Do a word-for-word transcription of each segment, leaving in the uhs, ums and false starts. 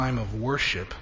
Time of worship.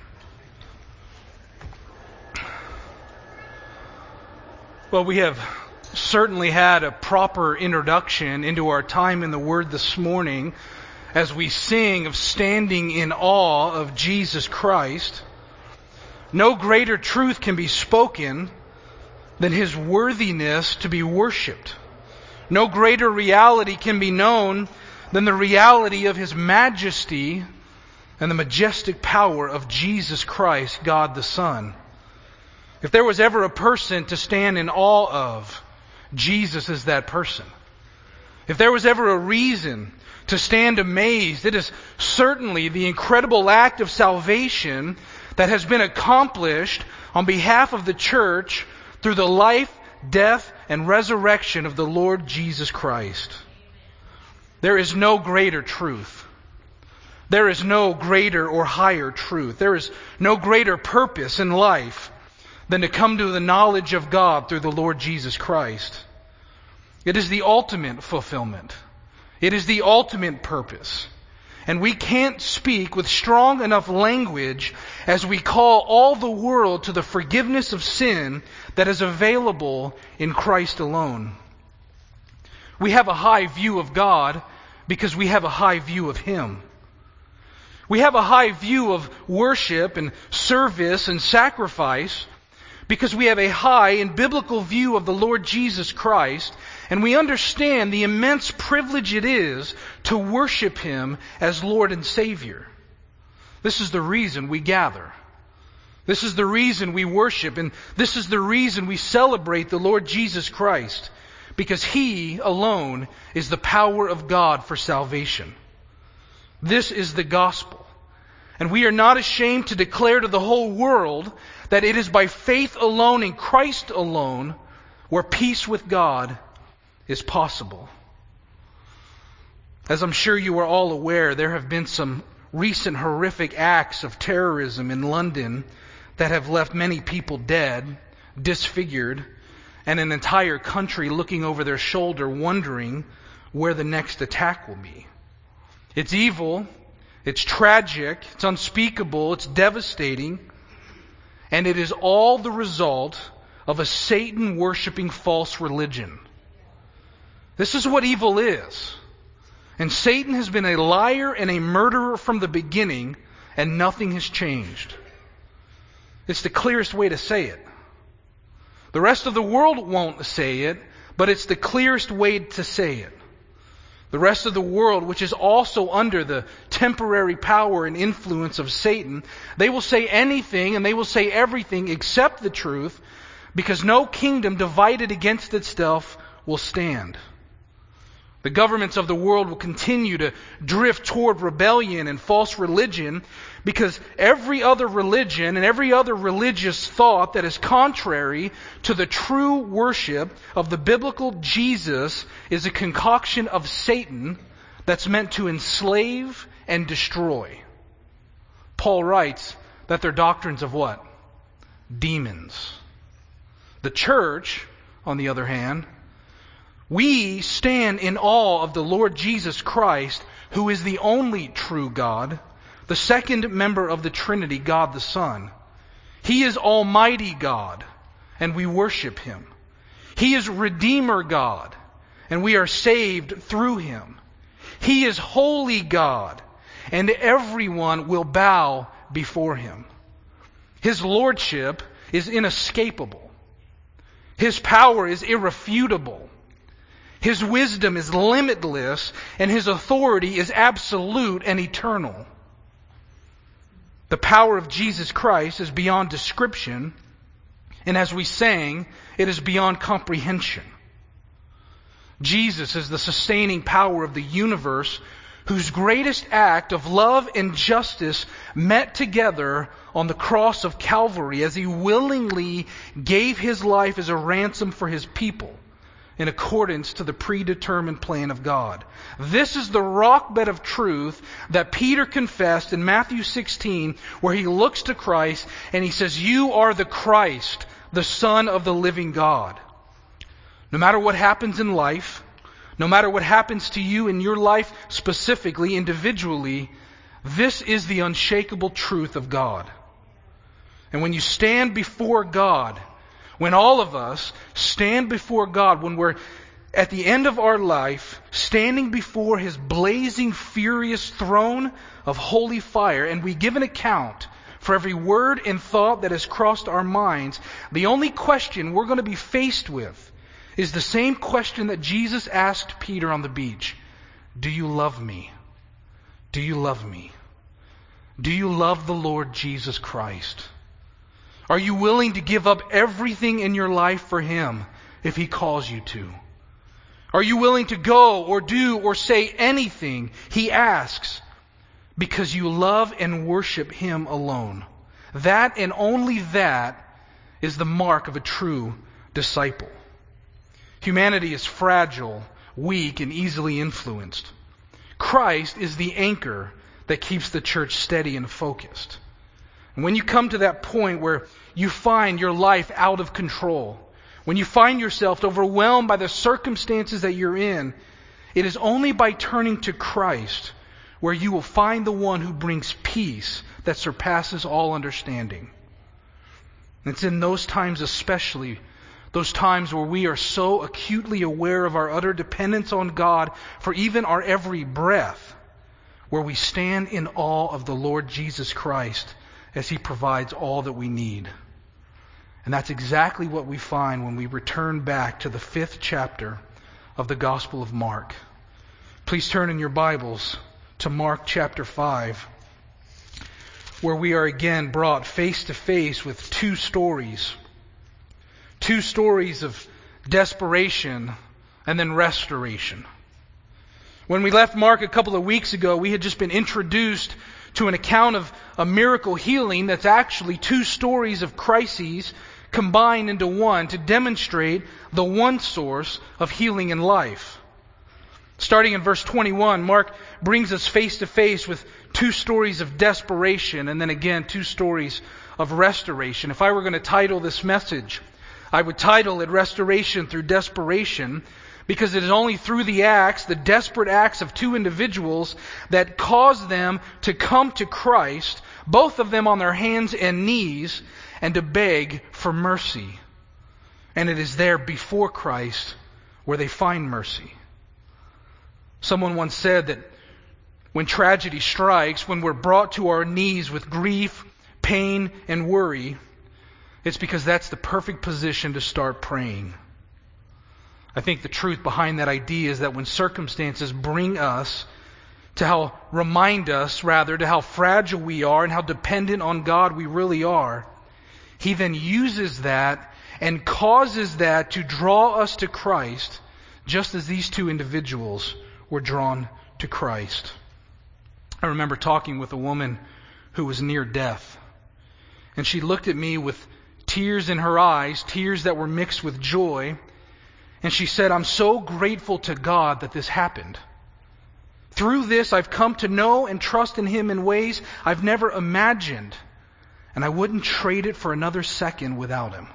Well, we have certainly had a proper introduction into our time in the Word this morning as we sing of standing in awe of Jesus Christ. No greater truth can be spoken than His worthiness to be worshipped. No greater reality can be known than the reality of His majesty and the majestic power of Jesus Christ, God the Son. If there was ever a person to stand in awe of, Jesus is that person. If there was ever a reason to stand amazed, it is certainly the incredible act of salvation that has been accomplished on behalf of the church through the life, death, and resurrection of the Lord Jesus Christ. There is no greater truth. There is no greater or higher truth. There is no greater purpose in life than to come to the knowledge of God through the Lord Jesus Christ. It is the ultimate fulfillment. It is the ultimate purpose. And we can't speak with strong enough language as we call all the world to the forgiveness of sin that is available in Christ alone. We have a high view of God because we have a high view of Him. We have a high view of worship and service and sacrifice because we have a high and biblical view of the Lord Jesus Christ, and we understand the immense privilege it is to worship Him as Lord and Savior. This is the reason we gather. This is the reason we worship, and this is the reason we celebrate the Lord Jesus Christ, because He alone is the power of God for salvation. This is the gospel. And we are not ashamed to declare to the whole world that it is by faith alone in Christ alone where peace with God is possible. As I'm sure you are all aware, there have been some recent horrific acts of terrorism in London that have left many people dead, disfigured, and an entire country looking over their shoulder wondering where the next attack will be. It's evil, it's tragic, it's unspeakable, it's devastating, and it is all the result of a Satan-worshipping false religion. This is what evil is. And Satan has been a liar and a murderer from the beginning, and nothing has changed. It's the clearest way to say it. The rest of the world won't say it, but it's the clearest way to say it. The rest of the world, which is also under the temporary power and influence of Satan, they will say anything and they will say everything except the truth, because no kingdom divided against itself will stand. The governments of the world will continue to drift toward rebellion and false religion because every other religion and every other religious thought that is contrary to the true worship of the biblical Jesus is a concoction of Satan that's meant to enslave and destroy. Paul writes that they're doctrines of what? Demons. The church, on the other hand, we stand in awe of the Lord Jesus Christ, who is the only true God, the second member of the Trinity, God the Son. He is Almighty God, and we worship Him. He is Redeemer God, and we are saved through Him. He is Holy God, and everyone will bow before Him. His lordship is inescapable. His power is irrefutable. His wisdom is limitless, and His authority is absolute and eternal. The power of Jesus Christ is beyond description, and as we sang, it is beyond comprehension. Jesus is the sustaining power of the universe, whose greatest act of love and justice met together on the cross of Calvary as He willingly gave His life as a ransom for His people, in accordance to the predetermined plan of God. This is the rock bed of truth that Peter confessed in Matthew sixteen, where he looks to Christ and he says, "You are the Christ, the Son of the living God." No matter what happens in life, no matter what happens to you in your life specifically, individually, This is the unshakable truth of God. And when you stand before God, when all of us stand before God, when we're at the end of our life, standing before His blazing, furious throne of holy fire, and we give an account for every word and thought that has crossed our minds, the only question we're going to be faced with is the same question that Jesus asked Peter on the beach. Do you love me? Do you love me? Do you love the Lord Jesus Christ? Are you willing to give up everything in your life for Him if He calls you to? Are you willing to go or do or say anything He asks because you love and worship Him alone? That and only that is the mark of a true disciple. Humanity is fragile, weak, and easily influenced. Christ is the anchor that keeps the church steady and focused. And when you come to that point where you find your life out of control, when you find yourself overwhelmed by the circumstances that you're in, it is only by turning to Christ where you will find the one who brings peace that surpasses all understanding. And it's in those times especially, those times where we are so acutely aware of our utter dependence on God for even our every breath, where we stand in awe of the Lord Jesus Christ as He provides all that we need. And that's exactly what we find when we return back to the fifth chapter of the Gospel of Mark. Please turn in your Bibles to Mark chapter five, where we are again brought face to face with two stories. Two stories of desperation and then restoration. When we left Mark a couple of weeks ago, we had just been introduced to an account of a miracle healing that's actually two stories of crises combined into one to demonstrate the one source of healing in life. Starting in verse twenty-one, Mark brings us face to face with two stories of desperation and then again two stories of restoration. If I were going to title this message, I would title it Restoration Through Desperation, because it is only through the acts, the desperate acts of two individuals that cause them to come to Christ, both of them on their hands and knees, and to beg for mercy. And it is there before Christ where they find mercy. Someone once said that when tragedy strikes, when we're brought to our knees with grief, pain, and worry, it's because that's the perfect position to start praying. I think the truth behind that idea is that when circumstances bring us to how, remind us rather, to how fragile we are and how dependent on God we really are, He then uses that and causes that to draw us to Christ, just as these two individuals were drawn to Christ. I remember talking with a woman who was near death, and she looked at me with tears in her eyes, tears that were mixed with joy, and she said, "I'm so grateful to God that this happened. Through this, I've come to know and trust in Him in ways I've never imagined, and I wouldn't trade it for another second without Him."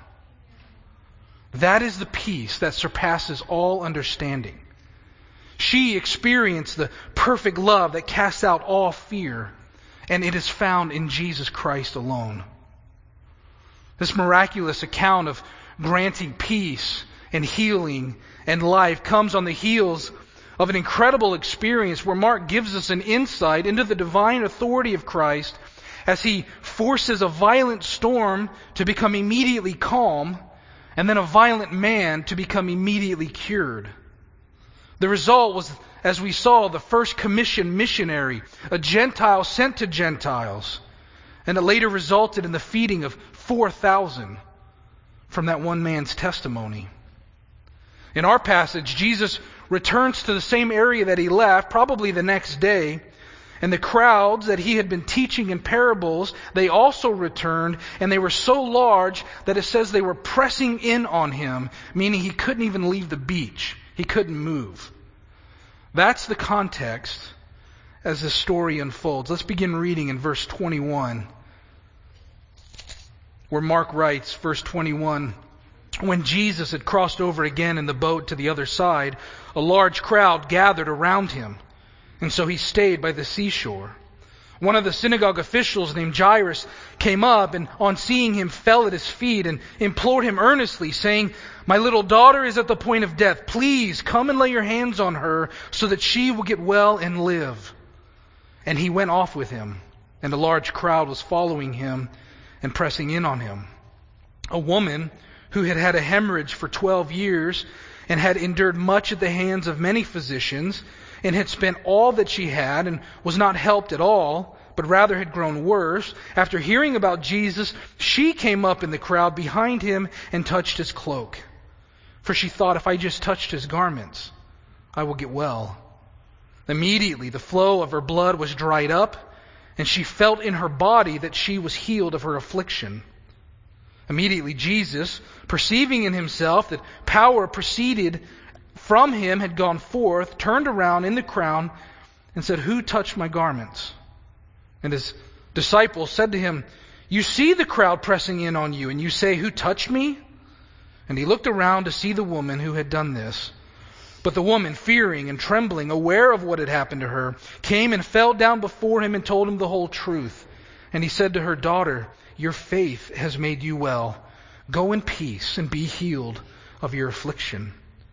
That is the peace that surpasses all understanding. She experienced the perfect love that casts out all fear, and it is found in Jesus Christ alone. This miraculous account of granting peace and healing and life comes on the heels of an incredible experience where Mark gives us an insight into the divine authority of Christ as He forces a violent storm to become immediately calm and then a violent man to become immediately cured. The result was, as we saw, the first commissioned missionary, a Gentile sent to Gentiles, and it later resulted in the feeding of four thousand from that one man's testimony. In our passage, Jesus returns to the same area that He left, probably the next day, and the crowds that He had been teaching in parables, they also returned, and they were so large that it says they were pressing in on Him, meaning He couldn't even leave the beach. He couldn't move. That's the context as the story unfolds. Let's begin reading in verse twenty-one, where Mark writes, verse twenty-one, "When Jesus had crossed over again in the boat to the other side, a large crowd gathered around Him, and so He stayed by the seashore. One of the synagogue officials named Jairus came up and on seeing him fell at his feet and implored him earnestly, saying, "My little daughter is at the point of death. Please come and lay your hands on her so that she will get well and live." And he went off with him, and a large crowd was following him and pressing in on him. A woman who had had a hemorrhage for twelve years and had endured much at the hands of many physicians and had spent all that she had and was not helped at all, but rather had grown worse, after hearing about Jesus, she came up in the crowd behind him and touched his cloak. For she thought, "If I just touched his garments, I will get well." Immediately the flow of her blood was dried up, and she felt in her body that she was healed of her affliction. Immediately Jesus, perceiving in himself that power proceeded from him had gone forth, turned around in the crowd and said, "Who touched my garments?" And his disciples said to him, "You see the crowd pressing in on you, and you say, 'Who touched me?'" And he looked around to see the woman who had done this. But the woman, fearing and trembling, aware of what had happened to her, came and fell down before him and told him the whole truth. And he said to her, "Daughter, your faith has made you well. Go in peace and be healed of your affliction."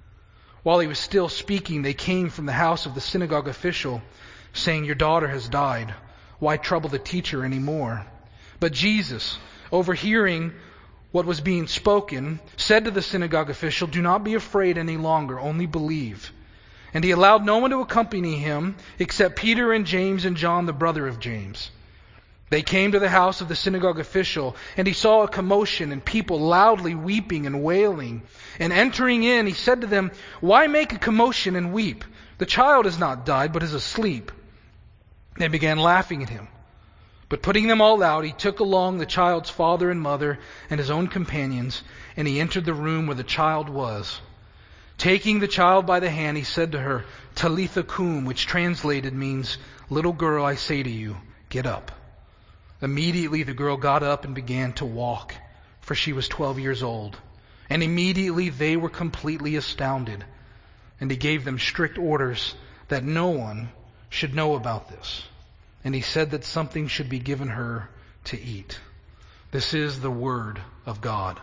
While he was still speaking, they came from the house of the synagogue official, saying, "Your daughter has died. Why trouble the teacher any more?" But Jesus, overhearing what was being spoken, said to the synagogue official, "Do not be afraid any longer, only believe." And he allowed no one to accompany him except Peter and James and John, the brother of James. They came to the house of the synagogue official, and he saw a commotion and people loudly weeping and wailing. And entering in, he said to them, "Why make a commotion and weep? The child has not died, but is asleep." They began laughing at him. But putting them all out, he took along the child's father and mother and his own companions, and he entered the room where the child was. Taking the child by the hand, he said to her, "Talitha cum," which translated means, "Little girl, I say to you, get up." Immediately the girl got up and began to walk, for she was twelve years old. And immediately they were completely astounded. And he gave them strict orders that no one should know about this. And he said that something should be given her to eat. This is the word of God.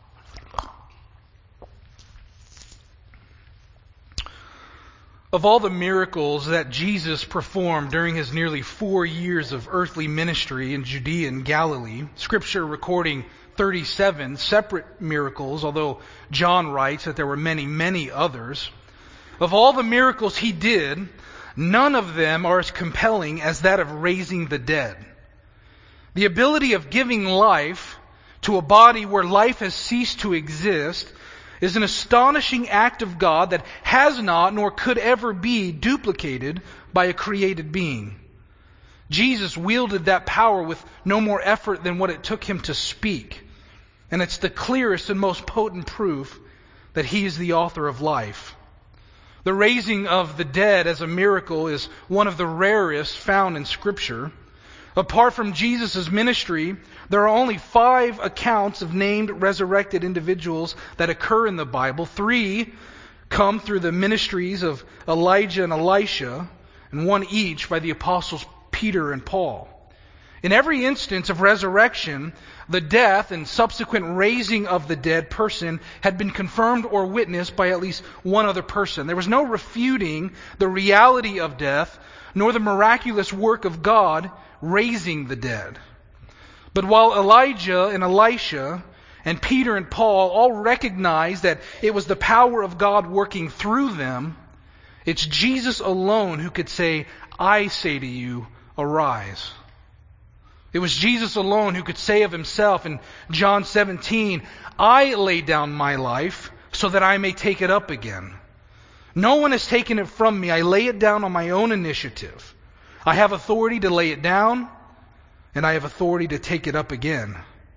Of all the miracles that Jesus performed during his nearly four years of earthly ministry in Judea and Galilee, Scripture recording thirty-seven separate miracles, although John writes that there were many, many others. Of all the miracles he did, none of them are as compelling as that of raising the dead. The ability of giving life to a body where life has ceased to exist is an astonishing act of God that has not nor could ever be duplicated by a created being. Jesus wielded that power with no more effort than what it took him to speak. And it's the clearest and most potent proof that he is the author of life. The raising of the dead as a miracle is one of the rarest found in Scripture. Apart from Jesus' ministry, there are only five accounts of named resurrected individuals that occur in the Bible. Three come through the ministries of Elijah and Elisha, and one each by the apostles Peter and Paul. In every instance of resurrection, the death and subsequent raising of the dead person had been confirmed or witnessed by at least one other person. There was no refuting the reality of death, nor the miraculous work of God raising the dead. But while Elijah and Elisha and Peter and Paul all recognized that it was the power of God working through them, it's Jesus alone who could say, "I say to you, arise." It was Jesus alone who could say of himself in John seventeen, "I lay down my life so that I may take it up again. No one has taken it from me. I lay it down on my own initiative. I have authority to lay it down, and I have authority to take it up again."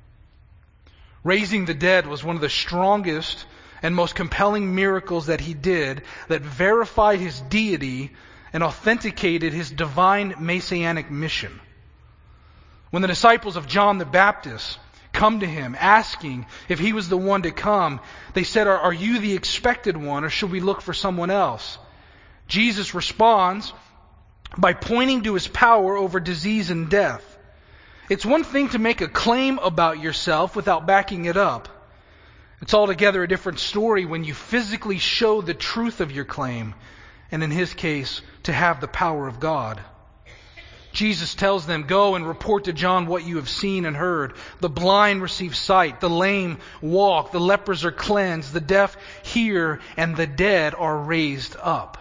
Raising the dead was one of the strongest and most compelling miracles that he did that verified his deity and authenticated his divine messianic mission. When the disciples of John the Baptist come to him asking if he was the one to come, they said, are, are you the expected one, or should we look for someone else? Jesus responds, by pointing to His power over disease and death. It's one thing to make a claim about yourself without backing it up. It's altogether a different story when you physically show the truth of your claim, and in His case, to have the power of God. Jesus tells them, "Go and report to John what you have seen and heard. The blind receive sight, the lame walk, the lepers are cleansed, the deaf hear, and the dead are raised up."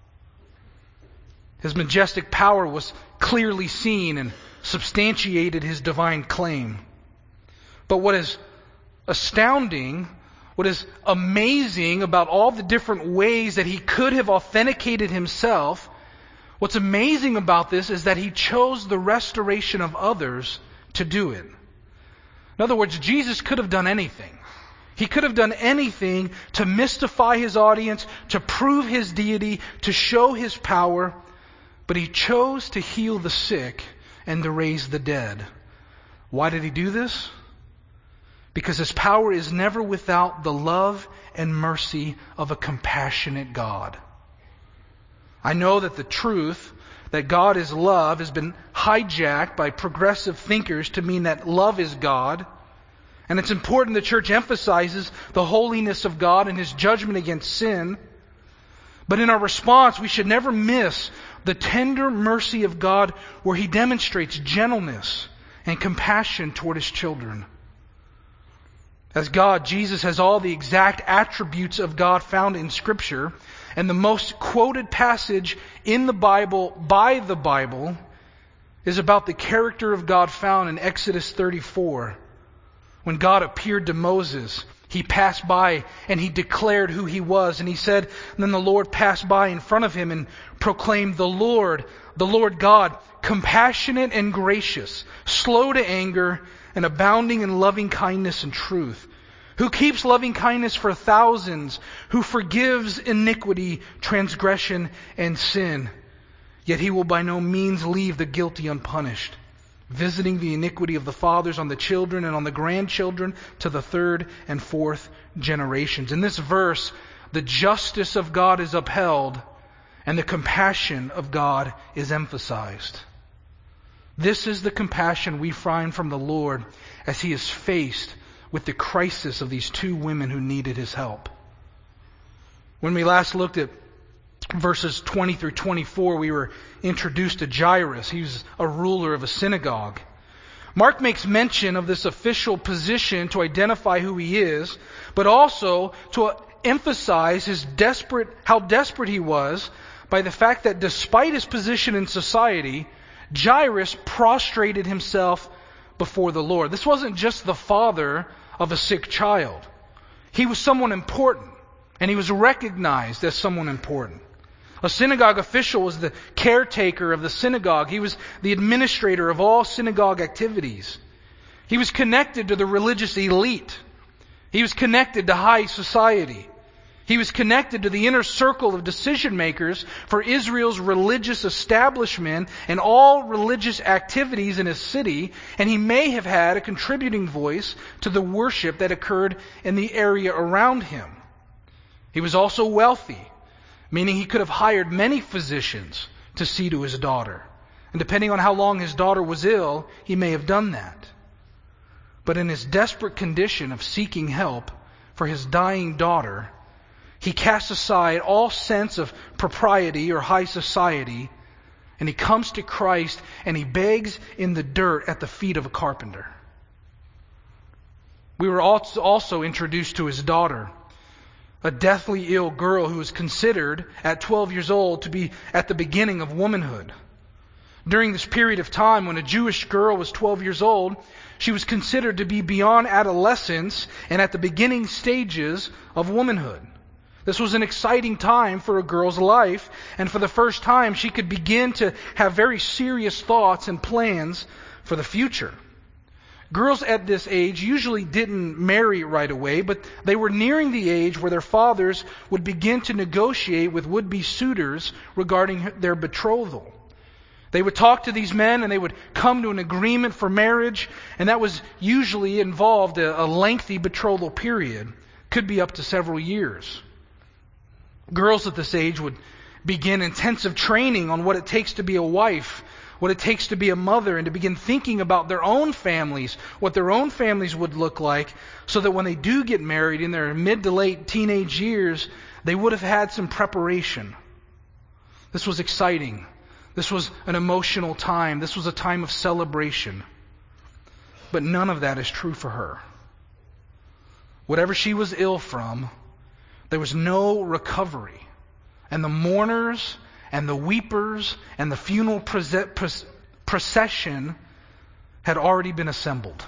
His majestic power was clearly seen and substantiated His divine claim. But what is astounding, what is amazing about all the different ways that He could have authenticated Himself, what's amazing about this is that He chose the restoration of others to do it. In other words, Jesus could have done anything. He could have done anything to mystify His audience, to prove His deity, to show His power, but He chose to heal the sick and to raise the dead. Why did He do this? Because His power is never without the love and mercy of a compassionate God. I know that the truth that God is love has been hijacked by progressive thinkers to mean that love is God. And it's important the church emphasizes the holiness of God and His judgment against sin. But in our response, we should never miss the tender mercy of God where He demonstrates gentleness and compassion toward His children. As God, Jesus has all the exact attributes of God found in Scripture, and the most quoted passage in the Bible, by the Bible, is about the character of God found in Exodus thirty-four. When God appeared to Moses, He passed by and He declared who He was. And He said, and then the Lord passed by in front of him and proclaimed, "The Lord, the Lord God, compassionate and gracious, slow to anger, and abounding in loving kindness and truth, who keeps loving kindness for thousands, who forgives iniquity, transgression, and sin. Yet He will by no means leave the guilty unpunished, visiting the iniquity of the fathers on the children and on the grandchildren to the third and fourth generations." In this verse, the justice of God is upheld and the compassion of God is emphasized. This is the compassion we find from the Lord as He is faced with the crisis of these two women who needed His help. When we last looked at verses twenty through twenty-four, we were introduced to Jairus. He was a ruler of a synagogue. Mark makes mention of this official position to identify who he is, but also to emphasize his desperate, how desperate he was by the fact that despite his position in society, Jairus prostrated himself before the Lord. This wasn't just the father of a sick child. He was someone important, and he was recognized as someone important. A synagogue official was the caretaker of the synagogue. He was the administrator of all synagogue activities. He was connected to the religious elite. He was connected to high society. He was connected to the inner circle of decision makers for Israel's religious establishment and all religious activities in his city, and he may have had a contributing voice to the worship that occurred in the area around him. He was also wealthy, meaning he could have hired many physicians to see to his daughter. And depending on how long his daughter was ill, he may have done that. But in his desperate condition of seeking help for his dying daughter, he casts aside all sense of propriety or high society, and he comes to Christ and he begs in the dirt at the feet of a carpenter. We were also introduced to his daughter, a deathly ill girl who was considered at twelve years old to be at the beginning of womanhood. During this period of time when a Jewish girl was twelve years old, she was considered to be beyond adolescence and at the beginning stages of womanhood. This was an exciting time for a girl's life, and for the first time she could begin to have very serious thoughts and plans for the future. Girls at this age usually didn't marry right away, but they were nearing the age where their fathers would begin to negotiate with would-be suitors regarding their betrothal. They would talk to these men and they would come to an agreement for marriage, and that was usually involved a, a lengthy betrothal period, could be up to several years. Girls at this age would begin intensive training on what it takes to be a wife, what it takes to be a mother, and to begin thinking about their own families, what their own families would look like, so that when they do get married in their mid to late teenage years, they would have had some preparation. This was exciting. This was an emotional time. This was a time of celebration. But none of that is true for her. Whatever she was ill from, there was no recovery. And the mourners and the weepers and the funeral procession had already been assembled.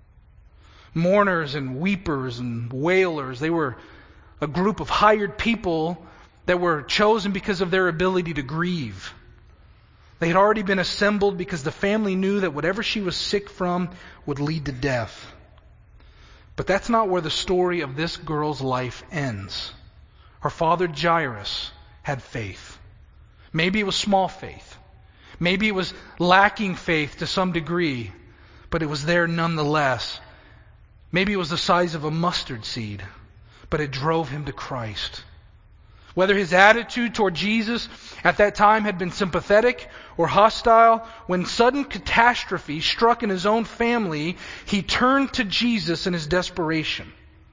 Mourners and weepers and wailers, they were a group of hired people that were chosen because of their ability to grieve. They had already been assembled because the family knew that whatever she was sick from would lead to death. But that's not where the story of this girl's life ends. Her father Jairus had faith. Maybe it was small faith. Maybe it was lacking faith to some degree, but it was there nonetheless. Maybe it was the size of a mustard seed, but it drove him to Christ. Whether his attitude toward Jesus at that time had been sympathetic or hostile, when sudden catastrophe struck in his own family, he turned to Jesus in his desperation.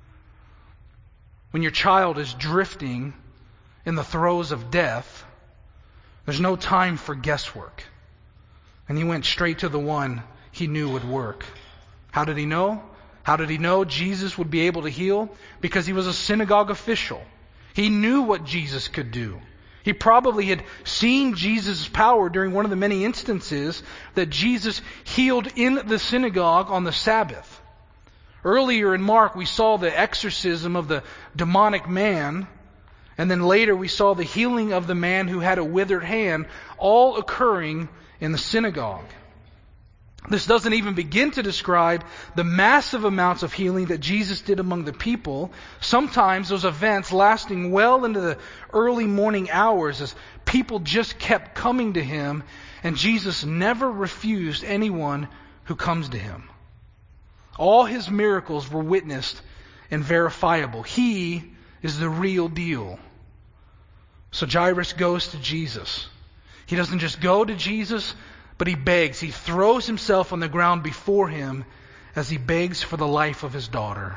When your child is drifting in the throes of death, there's no time for guesswork. And he went straight to the one he knew would work. How did he know? How did he know Jesus would be able to heal? Because he was a synagogue official. He knew what Jesus could do. He probably had seen Jesus' power during one of the many instances that Jesus healed in the synagogue on the Sabbath. Earlier in Mark, we saw the exorcism of the demonic man, and then later we saw the healing of the man who had a withered hand, all occurring in the synagogue. This doesn't even begin to describe the massive amounts of healing that Jesus did among the people. Sometimes those events lasting well into the early morning hours as people just kept coming to him, and Jesus never refused anyone who comes to him. All his miracles were witnessed and verifiable. He is the real deal. So Jairus goes to Jesus. He doesn't just go to Jesus, but he begs. He throws himself on the ground before him as he begs for the life of his daughter.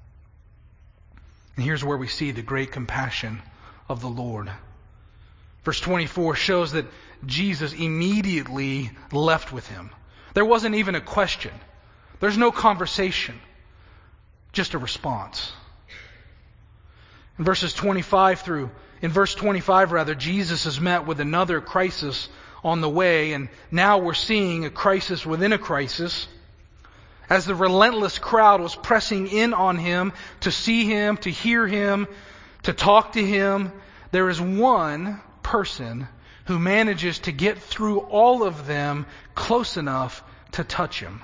And here's where we see the great compassion of the Lord. Verse twenty-four shows that Jesus immediately left with him. There wasn't even a question. There's no conversation. Just a response. In verses twenty-five through, in verse twenty-five rather, Jesus is met with another crisis on the way, and now we're seeing a crisis within a crisis. As the relentless crowd was pressing in on him to see him, to hear him, to talk to him, there is one person who manages to get through all of them close enough to touch him.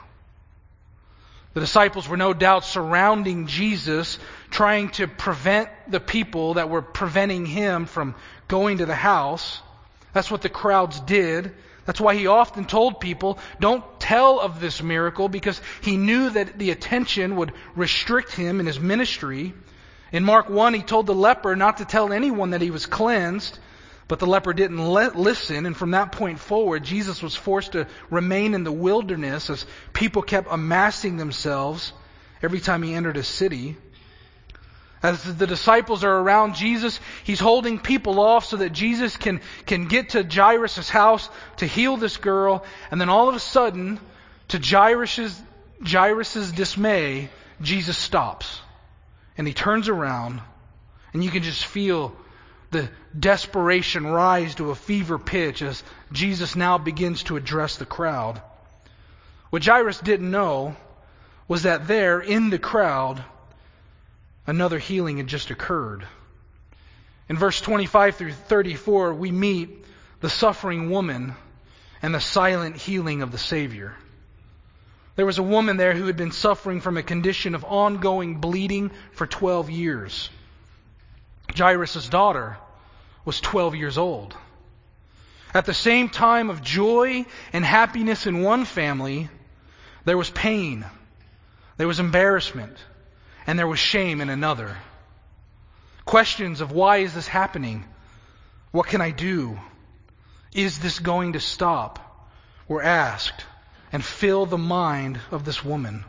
The disciples were no doubt surrounding Jesus, trying to prevent the people that were preventing him from going to the house. That's what the crowds did. That's why he often told people, don't tell of this miracle, because he knew that the attention would restrict him in his ministry. In Mark one, he told the leper not to tell anyone that he was cleansed, but the leper didn't let, listen, and from that point forward, Jesus was forced to remain in the wilderness as people kept amassing themselves every time he entered a city. As the disciples are around Jesus, he's holding people off so that Jesus can, can get to Jairus' house to heal this girl. And then all of a sudden, to Jairus' Jairus' dismay, Jesus stops. And he turns around, and you can just feel the desperation rise to a fever pitch as Jesus now begins to address the crowd. What Jairus didn't know was that there, in the crowd, another healing had just occurred. In verse twenty-five through thirty-four, we meet the suffering woman and the silent healing of the Savior. There was a woman there who had been suffering from a condition of ongoing bleeding for twelve years. Jairus' daughter was twelve years old. At the same time of joy and happiness in one family, there was pain, there was embarrassment, and there was shame in another. Questions of why is this happening What can I do? Is this going to stop? We're asked, and fill the mind of this woman.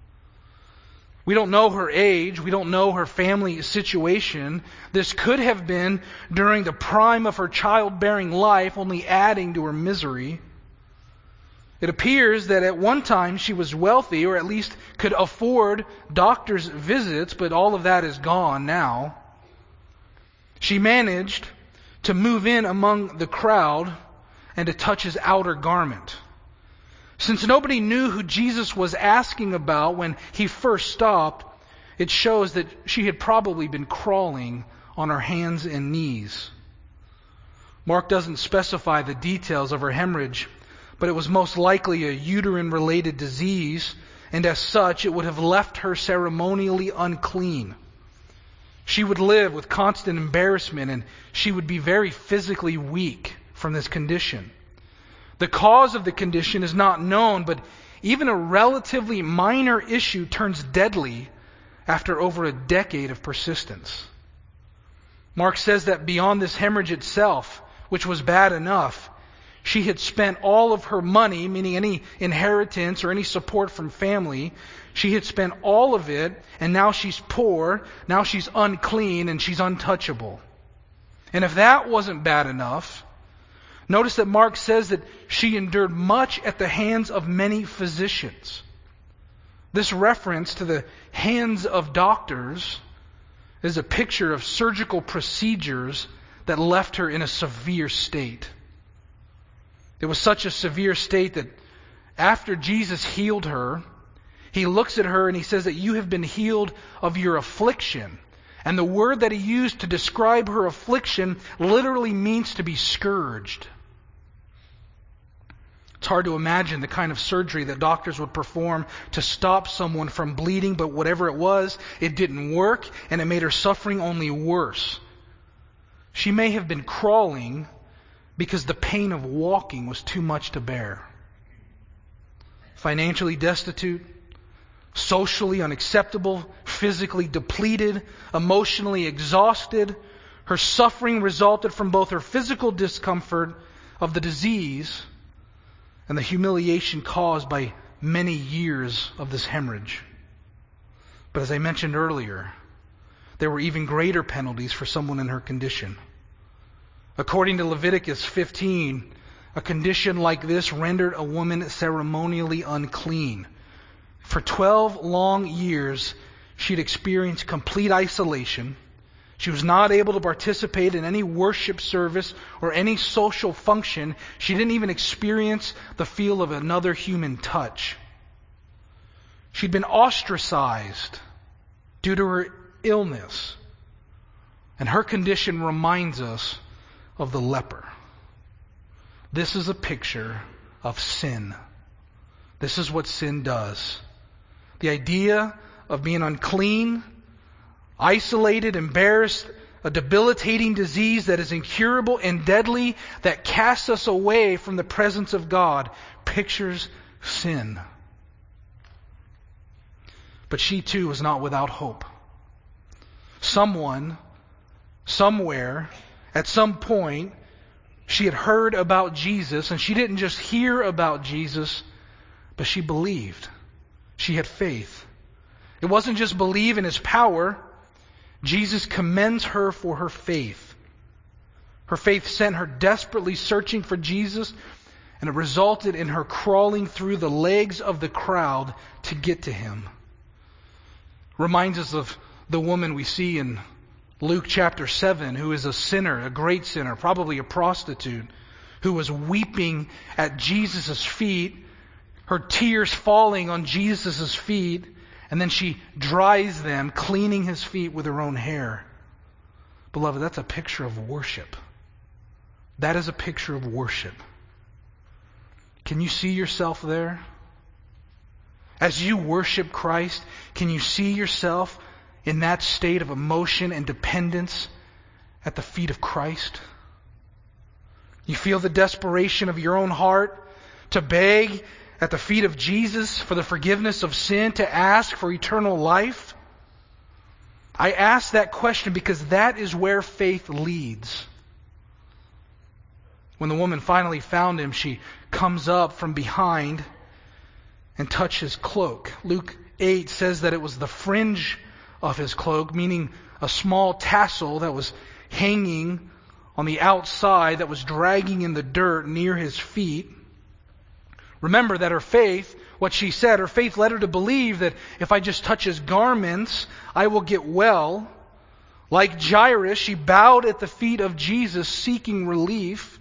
We don't know her age. We don't know her family situation. This could have been during the prime of her childbearing life, only adding to her misery. It appears that at one time she was wealthy, or at least could afford doctor's visits, but all of that is gone now. She managed to move in among the crowd and to touch his outer garment. Since nobody knew who Jesus was asking about when he first stopped, it shows that she had probably been crawling on her hands and knees. Mark doesn't specify the details of her hemorrhage, but it was most likely a uterine-related disease, and as such, it would have left her ceremonially unclean. She would live with constant embarrassment, and she would be very physically weak from this condition. The cause of the condition is not known, but even a relatively minor issue turns deadly after over a decade of persistence. Mark says that beyond this hemorrhage itself, which was bad enough, she had spent all of her money, meaning any inheritance or any support from family. She had spent all of it, and now she's poor, now she's unclean, and she's untouchable. And if that wasn't bad enough, notice that Mark says that she endured much at the hands of many physicians. This reference to the hands of doctors is a picture of surgical procedures that left her in a severe state. It was such a severe state that after Jesus healed her, he looks at her and he says that you have been healed of your affliction. And the word that he used to describe her affliction literally means to be scourged. It's hard to imagine the kind of surgery that doctors would perform to stop someone from bleeding, but whatever it was, it didn't work, and it made her suffering only worse. She may have been crawling because the pain of walking was too much to bear. Financially destitute, socially unacceptable, physically depleted, emotionally exhausted, her suffering resulted from both her physical discomfort of the disease and the humiliation caused by many years of this hemorrhage. But as I mentioned earlier, there were even greater penalties for someone in her condition. According to Leviticus fifteen, a condition like this rendered a woman ceremonially unclean. For twelve long years, she'd experienced complete isolation. She was not able to participate in any worship service or any social function. She didn't even experience the feel of another human touch. She'd been ostracized due to her illness. And her condition reminds us of the leper. This is a picture of sin. This is what sin does. The idea of being unclean, isolated, embarrassed, a debilitating disease that is incurable and deadly, that casts us away from the presence of God, pictures sin. But she too was not without hope. Someone, somewhere, at some point, she had heard about Jesus, and she didn't just hear about Jesus, but she believed. She had faith. It wasn't just believe in His power. Jesus commends her for her faith. Her faith sent her desperately searching for Jesus, and it resulted in her crawling through the legs of the crowd to get to Him. Reminds us of the woman we see in Luke chapter seven, who is a sinner, a great sinner, probably a prostitute, who was weeping at Jesus' feet, her tears falling on Jesus' feet, and then she dries them, cleaning His feet with her own hair. Beloved, that's a picture of worship. That is a picture of worship. Can you see yourself there? As you worship Christ, can you see yourself in that state of emotion and dependence at the feet of Christ? You feel the desperation of your own heart to beg at the feet of Jesus for the forgiveness of sin, to ask for eternal life? I ask that question because that is where faith leads. When the woman finally found him, she comes up from behind and touches his cloak. Luke eight says that it was the fringe of his cloak, meaning a small tassel that was hanging on the outside that was dragging in the dirt near his feet. Remember that her faith, what she said, her faith led her to believe that if I just touch his garments, I will get well. Like Jairus, she bowed at the feet of Jesus seeking relief.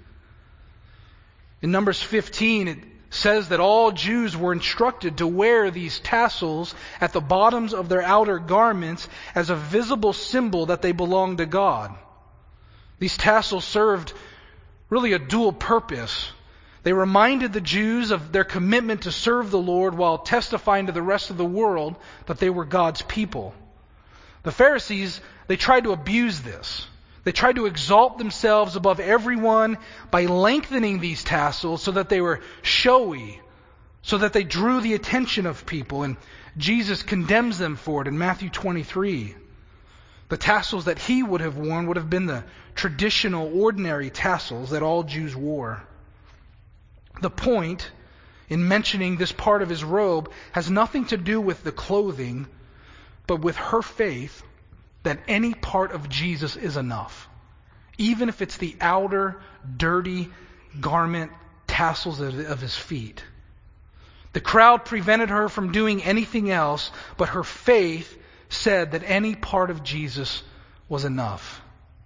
In Numbers fifteen, it says that all Jews were instructed to wear these tassels at the bottoms of their outer garments as a visible symbol that they belonged to God. These tassels served really a dual purpose. They reminded the Jews of their commitment to serve the Lord while testifying to the rest of the world that they were God's people. The Pharisees, they tried to abuse this. They tried to exalt themselves above everyone by lengthening these tassels so that they were showy, so that they drew the attention of people. And Jesus condemns them for it in Matthew twenty-three. The tassels that he would have worn would have been the traditional, ordinary tassels that all Jews wore. The point in mentioning this part of his robe has nothing to do with the clothing, but with her faith that any part of Jesus is enough. Even if it's the outer, dirty garment tassels of, of his feet. The crowd prevented her from doing anything else, but her faith said that any part of Jesus was enough.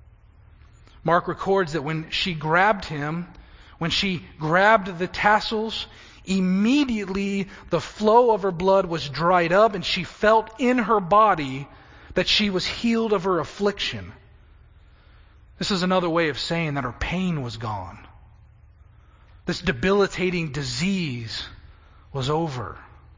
Mark records that when she grabbed him, when she grabbed the tassels, immediately the flow of her blood was dried up and she felt in her body that she was healed of her affliction. This is another way of saying that her pain was gone. This debilitating disease was over.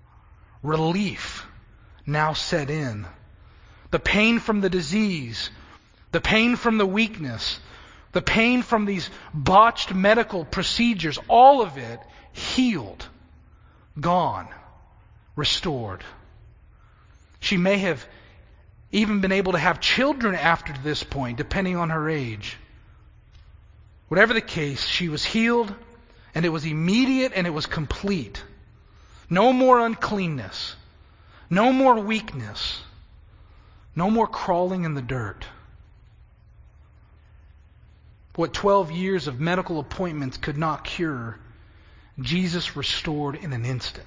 Relief now set in. The pain from the disease, the pain from the weakness, the pain from these botched medical procedures, all of it healed, gone, restored. She may have even been able to have children after this point, depending on her age. Whatever the case, she was healed, and it was immediate and it was complete. No more uncleanness. No more weakness. No more crawling in the dirt. What twelve years of medical appointments could not cure, Jesus restored in an instant.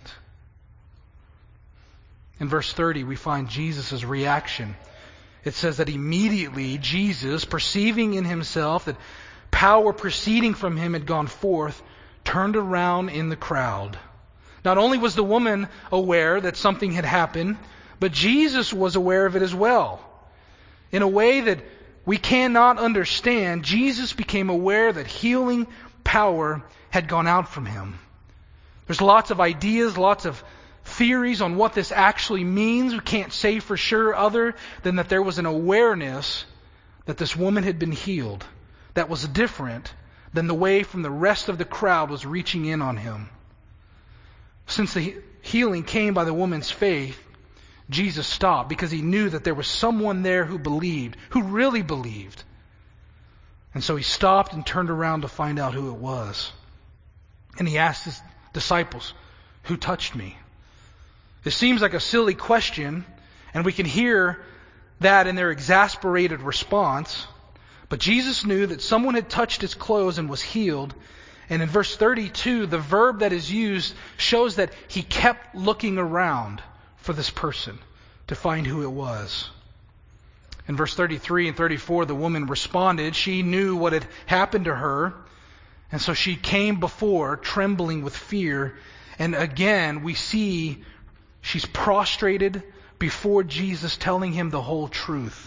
In verse thirty, we find Jesus' reaction. It says that immediately Jesus, perceiving in himself that power proceeding from him had gone forth, turned around in the crowd. Not only was the woman aware that something had happened, but Jesus was aware of it as well. In a way that we cannot understand, Jesus became aware that healing power had gone out from him. There's lots of ideas, lots of theories on what this actually means. We can't say for sure other than that there was an awareness that this woman had been healed that was different than the way from the rest of the crowd was reaching in on him. Since the healing came by the woman's faith, Jesus stopped because he knew that there was someone there who believed, who really believed. And so he stopped and turned around to find out who it was. And he asked his disciples, "Who touched me?" It seems like a silly question, and we can hear that in their exasperated response. But Jesus knew that someone had touched his clothes and was healed. And in verse thirty-two, the verb that is used shows that he kept looking around for this person to find who it was. In verse thirty-three and thirty-four, the woman responded. She knew what had happened to her. And so she came before, trembling with fear. And again, we see she's prostrated before Jesus, telling him the whole truth.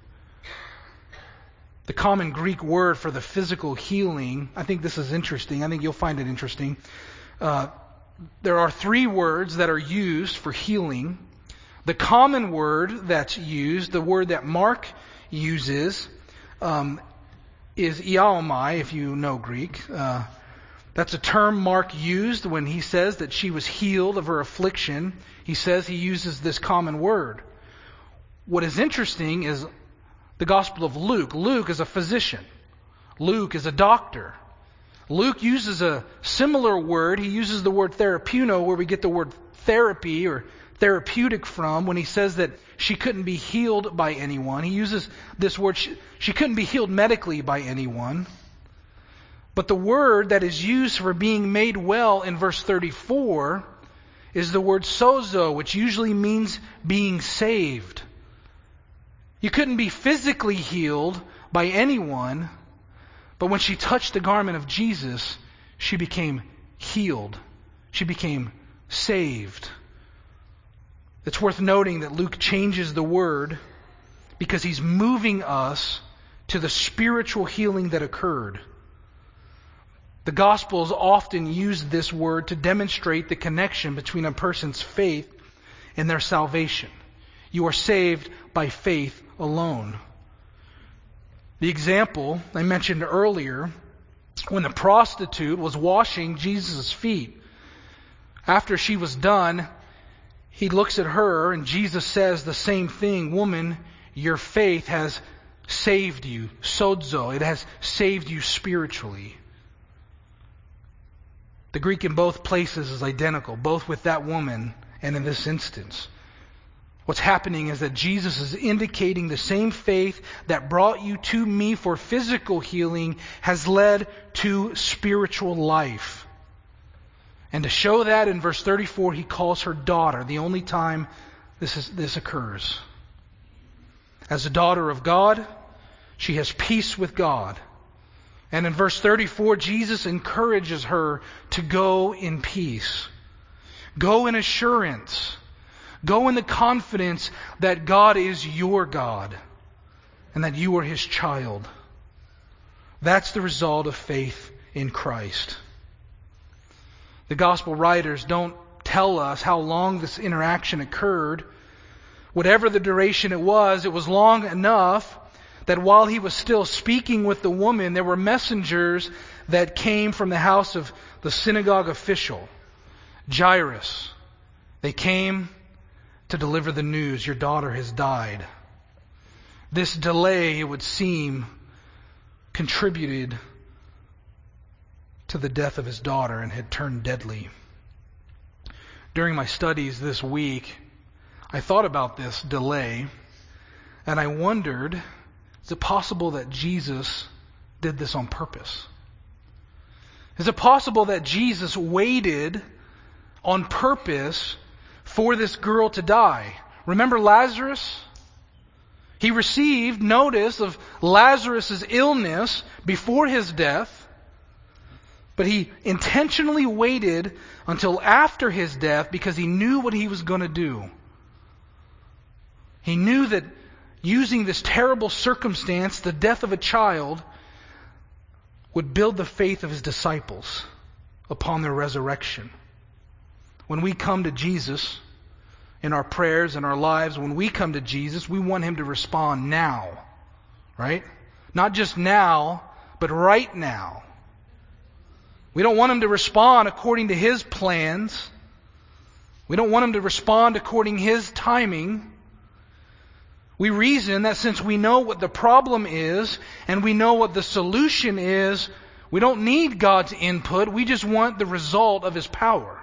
The common Greek word for the physical healing, I think this is interesting. I think you'll find it interesting. Uh, there are three words that are used for healing. The common word that's used, the word that Mark uses, um, is iaomai, if you know Greek. Uh, that's a term Mark used when he says that she was healed of her affliction. He says he uses this common word. What is interesting is the Gospel of Luke. Luke is a physician. Luke is a doctor. Luke uses a similar word. He uses the word therapeuno, where we get the word therapy or therapeutic from, when he says that she couldn't be healed by anyone. He uses this word, she, she couldn't be healed medically by anyone. But the word that is used for being made well in verse thirty-four is the word sozo, which usually means being saved. You couldn't be physically healed by anyone, but when she touched the garment of Jesus, she became healed. She became saved. It's worth noting that Luke changes the word because he's moving us to the spiritual healing that occurred. The Gospels often use this word to demonstrate the connection between a person's faith and their salvation. You are saved by faith alone. The example I mentioned earlier, when the prostitute was washing Jesus' feet, after she was done, he looks at her and Jesus says the same thing. Woman, your faith has saved you. Sozo, it has saved you spiritually. The Greek in both places is identical, both with that woman and in this instance. What's happening is that Jesus is indicating the same faith that brought you to me for physical healing has led to spiritual life. And to show that, in verse thirty-four, he calls her daughter, the only time this is, this occurs. As a daughter of God, she has peace with God. And in verse thirty-four, Jesus encourages her to go in peace. Go in assurance. Go in the confidence that God is your God and that you are His child. That's the result of faith in Christ. The gospel writers don't tell us how long this interaction occurred. Whatever the duration it was, it was long enough that while he was still speaking with the woman, there were messengers that came from the house of the synagogue official, Jairus. They came to deliver the news, your daughter has died. This delay, it would seem, contributed to the death of his daughter and had turned deadly. During my studies this week, I thought about this delay, and I wondered, is it possible that Jesus did this on purpose? Is it possible that Jesus waited on purpose for this girl to die? Remember Lazarus? He received notice of Lazarus' illness before his death, but he intentionally waited until after his death because he knew what he was going to do. He knew that using this terrible circumstance, the death of a child, would build the faith of his disciples upon their resurrection. When we come to Jesus in our prayers and our lives, when we come to Jesus, we want Him to respond now. Right? Not just now, but right now. We don't want Him to respond according to His plans. We don't want Him to respond according to His timing. We reason that since we know what the problem is and we know what the solution is, we don't need God's input. We just want the result of His power.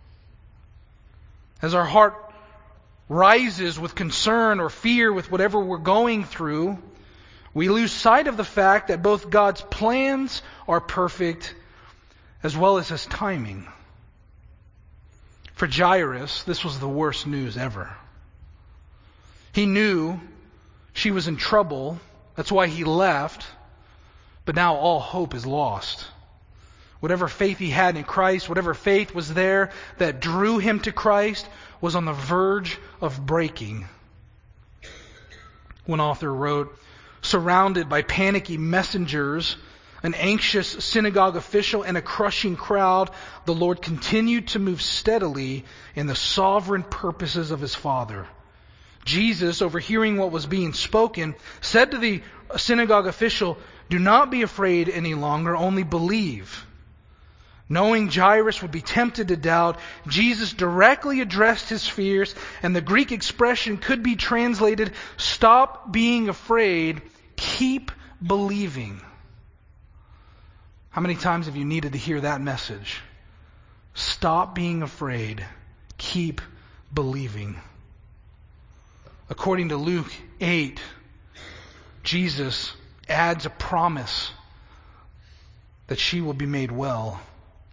As our heart rises with concern or fear with whatever we're going through, we lose sight of the fact that both God's plans are perfect as well as His timing. For Jairus, this was the worst news ever. He knew she was in trouble. That's why he left. But now all hope is lost. Whatever faith he had in Christ, whatever faith was there that drew him to Christ, was on the verge of breaking. One author wrote, surrounded by panicky messengers, an anxious synagogue official, and a crushing crowd, the Lord continued to move steadily in the sovereign purposes of His Father. Jesus, overhearing what was being spoken, said to the synagogue official, do not be afraid any longer, only believe. Knowing Jairus would be tempted to doubt, Jesus directly addressed his fears, and the Greek expression could be translated, stop being afraid, keep believing. How many times have you needed to hear that message? Stop being afraid. Keep believing. According to Luke eight, Jesus adds a promise that she will be made well.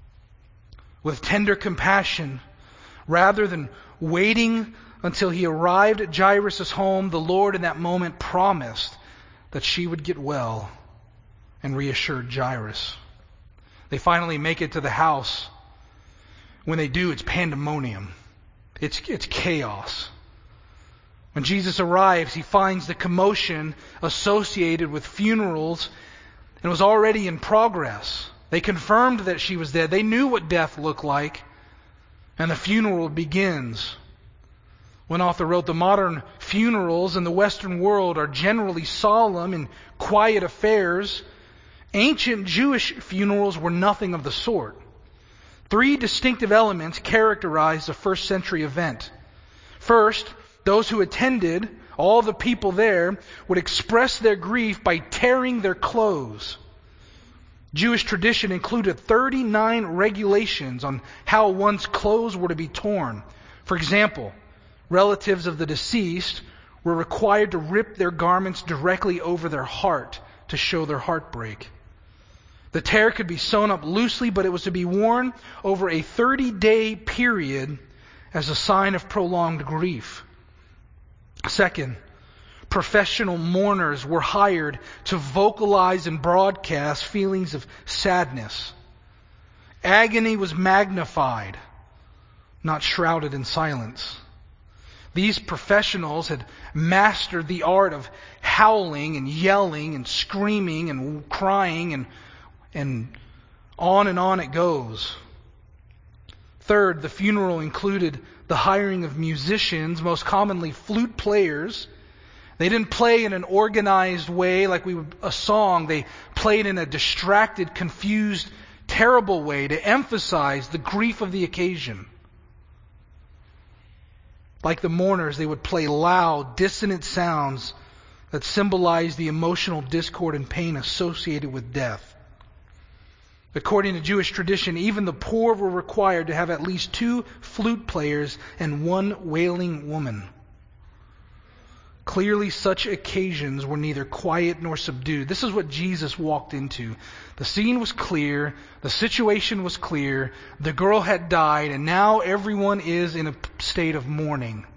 With tender compassion, rather than waiting until he arrived at Jairus' home, the Lord in that moment promised that she would get well and reassured Jairus. They finally make it to the house. When they do, it's pandemonium. It's, it's chaos. When Jesus arrives, he finds the commotion associated with funerals and was already in progress. They confirmed that she was dead. They knew what death looked like. And the funeral begins. One author wrote, the modern funerals in the Western world are generally solemn and quiet affairs. Ancient Jewish funerals were nothing of the sort. Three distinctive elements characterized the first century event. First, those who attended, all the people there, would express their grief by tearing their clothes. Jewish tradition included thirty-nine regulations on how one's clothes were to be torn. For example, relatives of the deceased were required to rip their garments directly over their heart to show their heartbreak. The tear could be sewn up loosely, but it was to be worn over a thirty-day period as a sign of prolonged grief. Second, professional mourners were hired to vocalize and broadcast feelings of sadness. Agony was magnified, not shrouded in silence. These professionals had mastered the art of howling and yelling and screaming and crying and and on and on it goes. Third, the funeral included the hiring of musicians, most commonly flute players. They didn't play in an organized way like we would a song. They played in a distracted, confused, terrible way to emphasize the grief of the occasion. Like the mourners, they would play loud, dissonant sounds that symbolized the emotional discord and pain associated with death. According to Jewish tradition, even the poor were required to have at least two flute players and one wailing woman. Clearly, such occasions were neither quiet nor subdued. This is what Jesus walked into. The scene was clear. The situation was clear. The girl had died, and now everyone is in a state of mourning.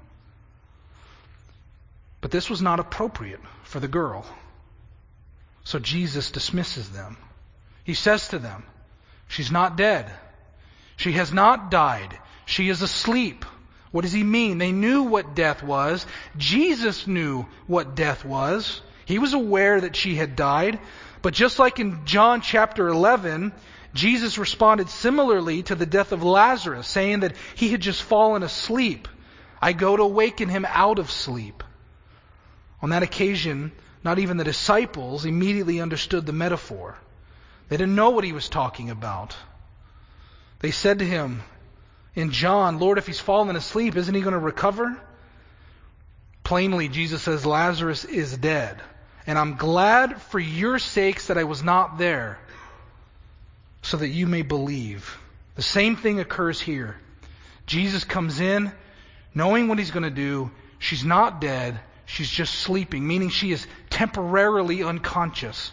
But this was not appropriate for the girl. So Jesus dismisses them. He says to them, she's not dead. She has not died. She is asleep. What does he mean? They knew what death was. Jesus knew what death was. He was aware that she had died. But just like in John chapter eleven, Jesus responded similarly to the death of Lazarus, saying that he had just fallen asleep. I go to awaken him out of sleep. On that occasion, not even the disciples immediately understood the metaphor. They didn't know what he was talking about. They said to him in John, Lord, if he's fallen asleep, isn't he going to recover? Plainly, Jesus says, Lazarus is dead. And I'm glad for your sakes that I was not there, so that you may believe. The same thing occurs here. Jesus comes in, knowing what he's going to do. She's not dead. She's just sleeping, meaning she is temporarily unconscious.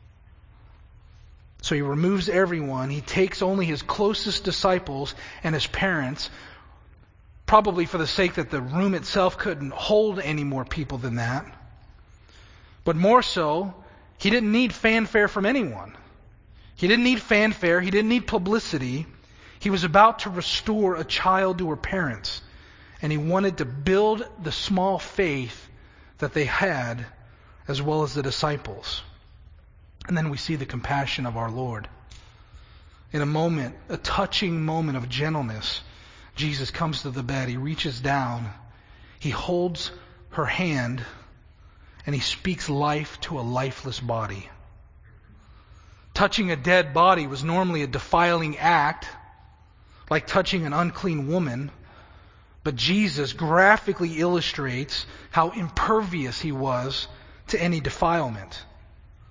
So he removes everyone. He takes only his closest disciples and his parents, probably for the sake that the room itself couldn't hold any more people than that. But more so, he didn't need fanfare from anyone. He didn't need fanfare. He didn't need publicity. He was about to restore a child to her parents. And he wanted to build the small faith that they had, as well as the disciples. And then we see the compassion of our Lord. In a moment, a touching moment of gentleness, Jesus comes to the bed. He reaches down. He holds her hand, and he speaks life to a lifeless body. Touching a dead body was normally a defiling act, like touching an unclean woman. But Jesus graphically illustrates how impervious he was to any defilement.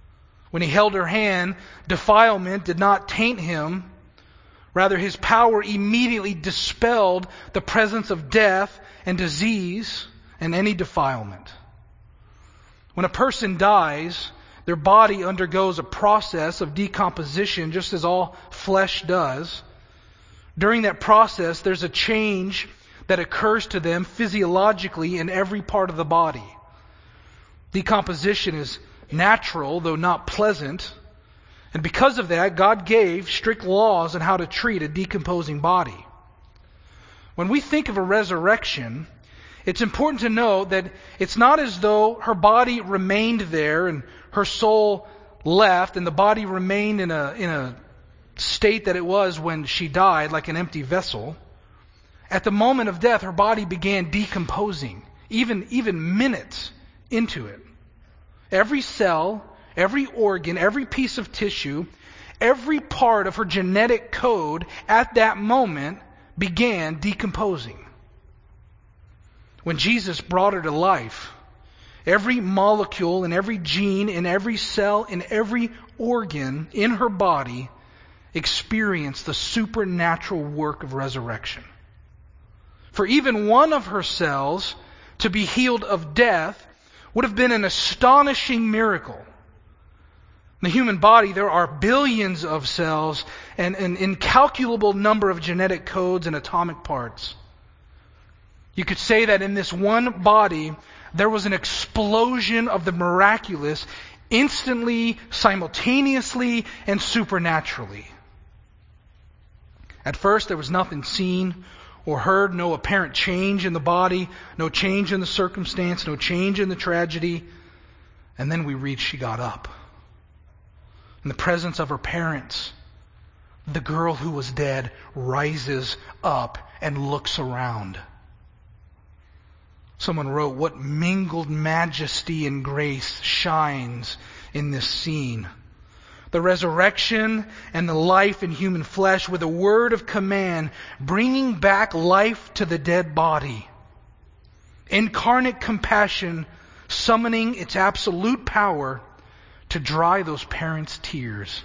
When he held her hand, defilement did not taint him. Rather, his power immediately dispelled the presence of death and disease and any defilement. When a person dies, their body undergoes a process of decomposition, just as all flesh does. During that process, there's a change that occurs to them physiologically in every part of the body. Decomposition is natural, though not pleasant. And because of that, God gave strict laws on how to treat a decomposing body. When we think of a resurrection, it's important to know that it's not as though her body remained there and her soul left and the body remained in a, in a state that it was when she died, like an empty vessel. At the moment of death, her body began decomposing, even, even minutes into it. Every cell, every organ, every piece of tissue, every part of her genetic code at that moment began decomposing. When Jesus brought her to life, every molecule and every gene in every cell in every organ in her body experienced the supernatural work of resurrection. For even one of her cells to be healed of death would have been an astonishing miracle. In the human body, there are billions of cells and an incalculable number of genetic codes and atomic parts. You could say that in this one body, there was an explosion of the miraculous instantly, simultaneously, and supernaturally. At first, there was nothing seen or heard, no apparent change in the body, no change in the circumstance, no change in the tragedy. And then we read she got up. In the presence of her parents, the girl who was dead rises up and looks around. Someone wrote, "What mingled majesty and grace shines in this scene." The resurrection and the life in human flesh with a word of command, bringing back life to the dead body. Incarnate compassion summoning its absolute power to dry those parents' tears.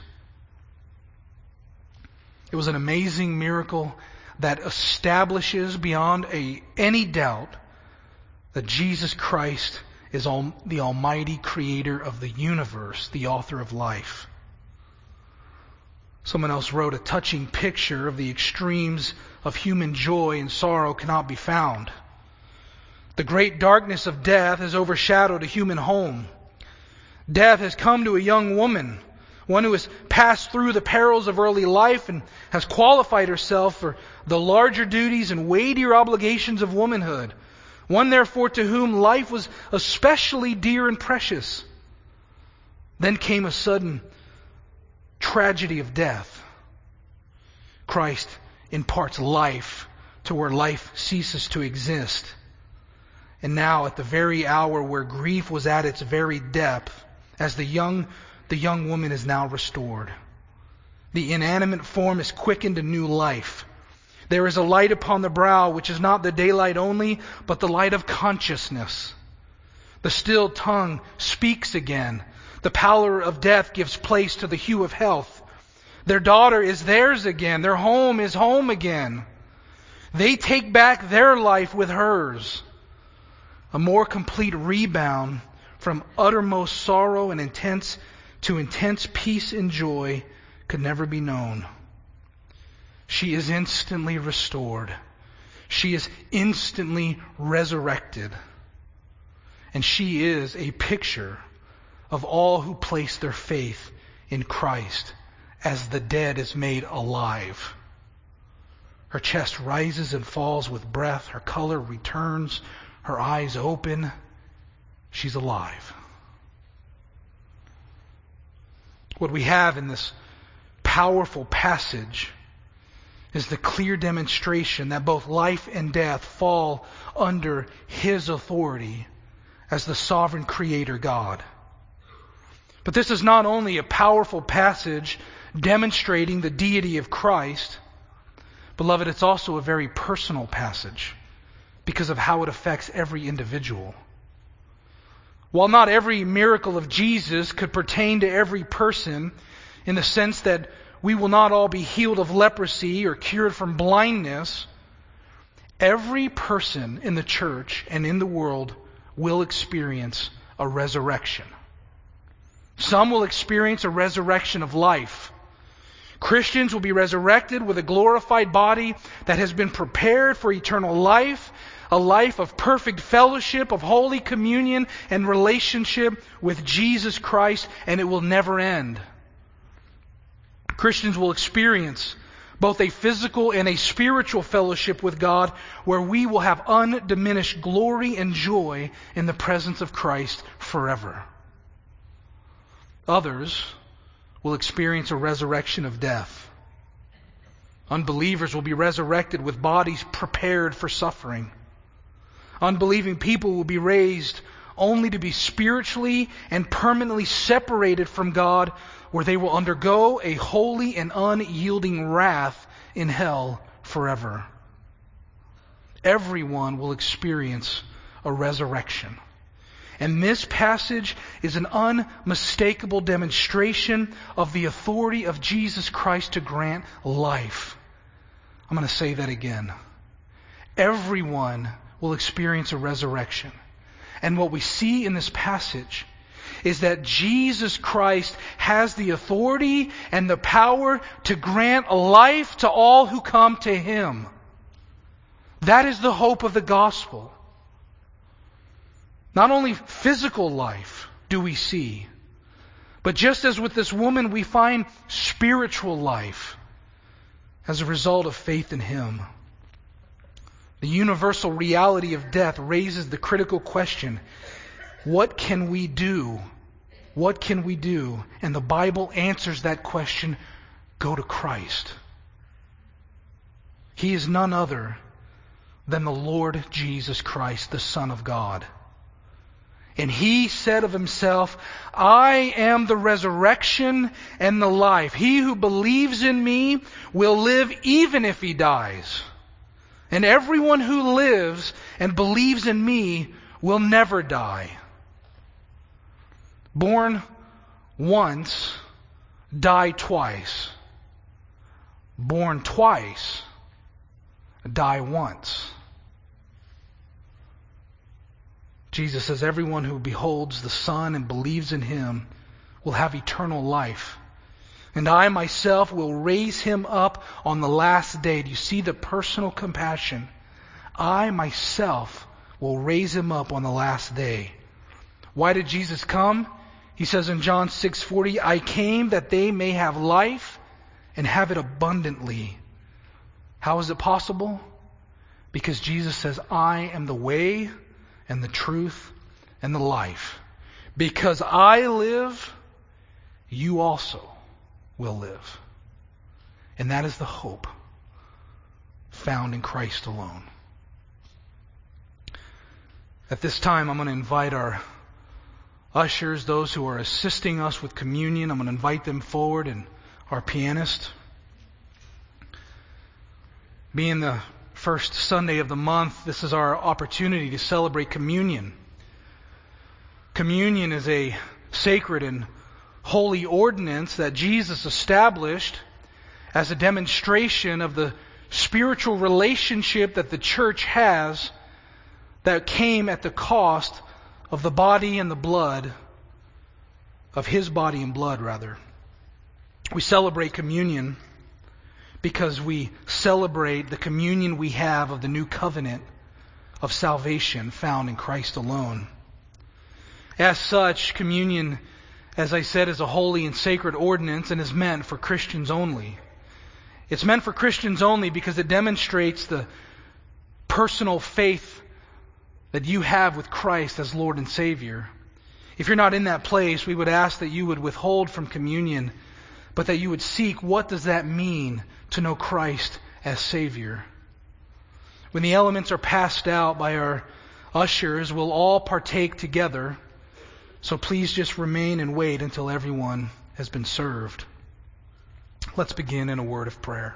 It was an amazing miracle that establishes beyond a, any doubt that Jesus Christ is all, the almighty creator of the universe, the author of life. Someone else wrote, "A touching picture of the extremes of human joy and sorrow cannot be found. The great darkness of death has overshadowed a human home. Death has come to a young woman, one who has passed through the perils of early life and has qualified herself for the larger duties and weightier obligations of womanhood. One, therefore, to whom life was especially dear and precious. Then came a sudden tragedy of death. Christ imparts life to where life ceases to exist. And now, at the very hour where grief was at its very depth, as the young, the young woman is now restored. The inanimate form is quickened to new life. There is a light upon the brow, which is not the daylight only, but the light of consciousness. The still tongue speaks again. The pallor of death gives place to the hue of health. Their daughter is theirs again. Their home is home again. They take back their life with hers. A more complete rebound from uttermost sorrow and intense to intense peace and joy could never be known. She is instantly restored. She is instantly resurrected. And she is a picture of all who place their faith in Christ as the dead is made alive. Her chest rises and falls with breath. Her color returns. Her eyes open. She's alive. What we have in this powerful passage is the clear demonstration that both life and death fall under His authority as the sovereign creator God. But this is not only a powerful passage demonstrating the deity of Christ, beloved, it's also a very personal passage because of how it affects every individual. While not every miracle of Jesus could pertain to every person in the sense that we will not all be healed of leprosy or cured from blindness, every person in the church and in the world will experience a resurrection. Some will experience a resurrection of life. Christians will be resurrected with a glorified body that has been prepared for eternal life, a life of perfect fellowship, of holy communion and relationship with Jesus Christ, and it will never end. Christians will experience both a physical and a spiritual fellowship with God, where we will have undiminished glory and joy in the presence of Christ forever. Others will experience a resurrection of death. Unbelievers will be resurrected with bodies prepared for suffering. Unbelieving people will be raised only to be spiritually and permanently separated from God, where they will undergo a holy and unyielding wrath in hell forever. Everyone will experience a resurrection. And this passage is an unmistakable demonstration of the authority of Jesus Christ to grant life. I'm going to say that again. Everyone will experience a resurrection. And what we see in this passage is that Jesus Christ has the authority and the power to grant life to all who come to Him. That is the hope of the gospel. Not only physical life do we see, but just as with this woman, we find spiritual life as a result of faith in Him. The universal reality of death raises the critical question, what can we do? What can we do? And the Bible answers that question, go to Christ. He is none other than the Lord Jesus Christ, the Son of God. And He said of Himself, I am the resurrection and the life. He who believes in me will live even if he dies. And everyone who lives and believes in me will never die. Born once, die twice. Born twice, die once. Jesus says everyone who beholds the Son and believes in Him will have eternal life. And I myself will raise him up on the last day. Do you see the personal compassion? I myself will raise him up on the last day. Why did Jesus come? He says in John six forty, I came that they may have life and have it abundantly. How is it possible? Because Jesus says, I am the way and the truth and the life. Because I live, you also will live. And that is the hope found in Christ alone. At this time, I'm going to invite our ushers, those who are assisting us with communion, I'm going to invite them forward, and our pianist. Being the first Sunday of the month, this is our opportunity to celebrate communion. Communion is a sacred and holy ordinance that Jesus established as a demonstration of the spiritual relationship that the church has that came at the cost of the body and the blood, of His body and blood, rather. We celebrate communion because we celebrate the communion we have of the new covenant of salvation found in Christ alone. As such, communion, as I said, is a holy and sacred ordinance and is meant for Christians only. It's meant for Christians only because it demonstrates the personal faith that you have with Christ as Lord and Savior. If you're not in that place, we would ask that you would withhold from communion, but that you would seek, what does that mean to know Christ as Savior? When the elements are passed out by our ushers, we'll all partake together. So please just remain and wait until everyone has been served. Let's begin in a word of prayer.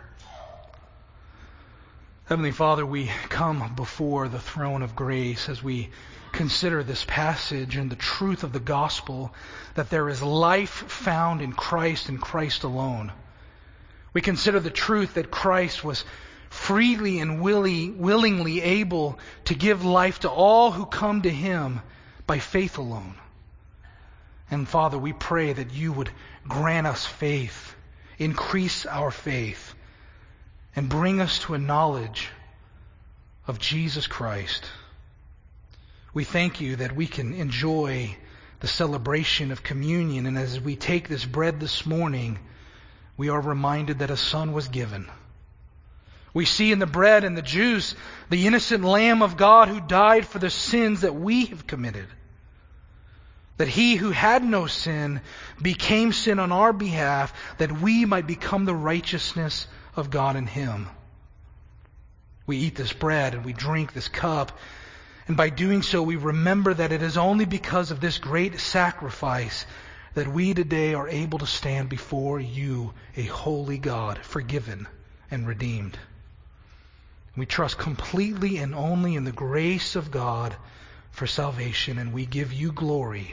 Heavenly Father, we come before the throne of grace as we consider this passage and the truth of the gospel, that there is life found in Christ and Christ alone. We consider the truth that Christ was freely and willy, willingly able to give life to all who come to Him by faith alone. And Father, we pray that you would grant us faith, increase our faith, and bring us to a knowledge of Jesus Christ. We thank you that we can enjoy the celebration of communion, and as we take this bread this morning, we are reminded that a son was given. We see in the bread and the juice the innocent Lamb of God who died for the sins that we have committed. That He who had no sin became sin on our behalf, that we might become the righteousness of God in Him. We eat this bread and we drink this cup, and by doing so we remember that it is only because of this great sacrifice that we today are able to stand before you, a holy God, forgiven and redeemed. We trust completely and only in the grace of God for salvation, and we give you glory.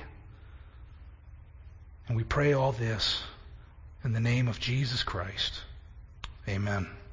And we pray all this in the name of Jesus Christ. Amen.